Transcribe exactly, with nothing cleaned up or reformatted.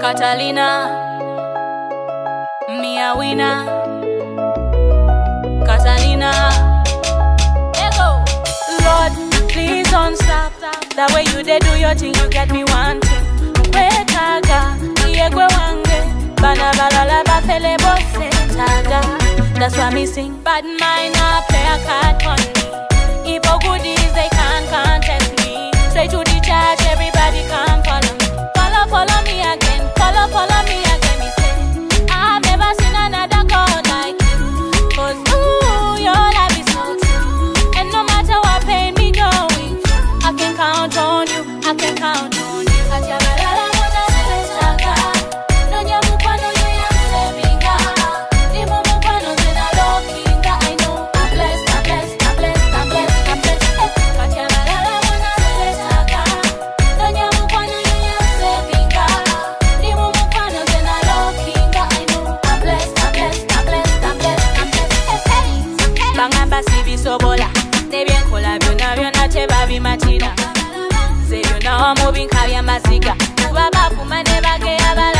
Catalina, Mia Wina, Catalina, Ego. Lord, please don't stop. That way you they do your thing, you get me wanting. Wetaga, Diego Wange, Banabalala Bafele Bosse Taga. That's why me sing. Bad mind, I play a card on me. If all goodies they can't contest me. Straight to the church, everybody come follow me. Follow, follow me again. Follow, follow me again. Me say, I've never seen another God like you. Cause ooh, your love is so true. And no matter what pain me going through, I can count on you. I can count on you. Ajabalala mona setaga. Nanya mukwano yoya msevinga. Nimo mukwano zena lokinga. I know I'm blessed, I'm blessed, I'm blessed, I'm blessed, I'm blessed. Ajabalala mona setaga. Nanya mukwano yoya msevinga. Nimo mukwano zena lokinga. I know I'm blessed, I'm blessed, I'm blessed, I'm blessed, I'm blessed. Bangamba sibi sobola. Nebyen kola byona byona tebabi matira. Say you know I'm moving, carry a massacre. Baba, Puma, never get a